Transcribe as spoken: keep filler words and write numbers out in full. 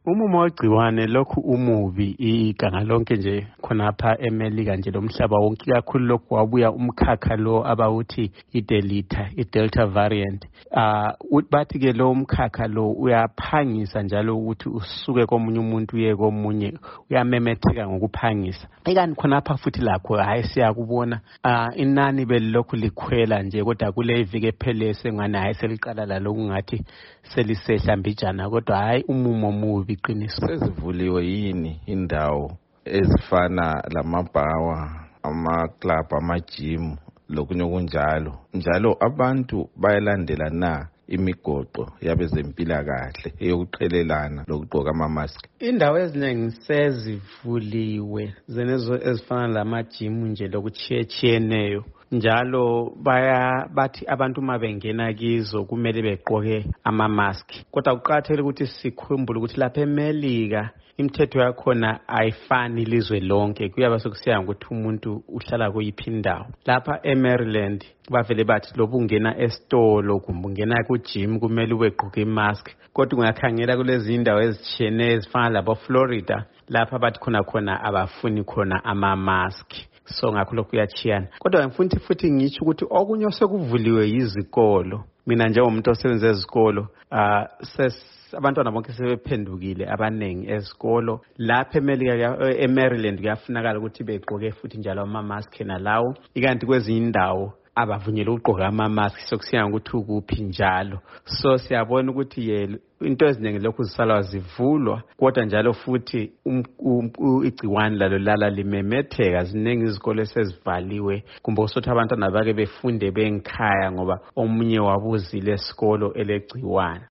Umumo wegciwane lokhu umubi iganga lonke nje khonapha eMelika nje lomhlaba wonke kakhulu lokhu wabuya umkhakha lo abawuthi iDelta iDelta variant. Ah bathi ke lo umkhakha lo uyaphangisa njalo ukuthi usuke komunye umuntu uye komunye uyamemetheka ngokuphangisa. Ikani khonapha futhi lakho hayi siyakubona ah inani belokhu likhwela nje kodwa kule ivike phele sengane hayi seliqala la lokungathi selisehla mbijana kodwa hayi umumo mubi iqiniso. Sezivuliwe yini indawo ezifana lamabhawa ama-club ama-gym lokunye okunjalo njalo abantu bayalandela na imigoqo yabezempilakahle eyokuqhelelana lokugqoka ama-mask? Indawo eziningi sezivuliwe zenezo ezifana lama-gym nje lokuchiyechiyeneyo njalo baya bathi abantu uma bengena kizo kumele begqoke ama-mask. Kodwa kuqakathekile ukuthi sikhumbule ukuthi lapha eMelika imithetho yakhona ayifani ilizwe lonke, kuyaba sokusiya ukuthi umuntu uhlala kuyiphi indawo. Lapha eMaryland bavele bathi lobu ungena esitolo kumbe ungena ku-gym kumele ubegqoke imask. Kodwa ungakhangela kulezi indawo ezitshiyeneyo ezifana labo-Florida lapha bathi khona khona abafuni khona ama-mask. So ngakho lokhu kuyachiyana. Kodwa ngifuna futhi ngitsho ukuthi okunye osekuvuliwe yizikolo. Mina njengomuntu osebenza ezikolo ah abantwana bonke sebephendukile abanengi ezikolo. Lapha eMelika eMaryland kuyafunakala ukuthi begqoke futhi njalo ama-mask nalawo. Ikanti kwezinye indawo abavunyelwe ukugqoka ama-mask sokusiya ukuthi ukuphi njalo. So siyabona ukuthi ye into eziningi lokhu zisalwa zivulwa kodwa njalo futhi igciwane lalo lala limemetheka. Ziningi izikole esezivaliwe kumbe usothi abantwana bake befunde bengikhaya ngoba omunye wabuzile esikolo elegciwane.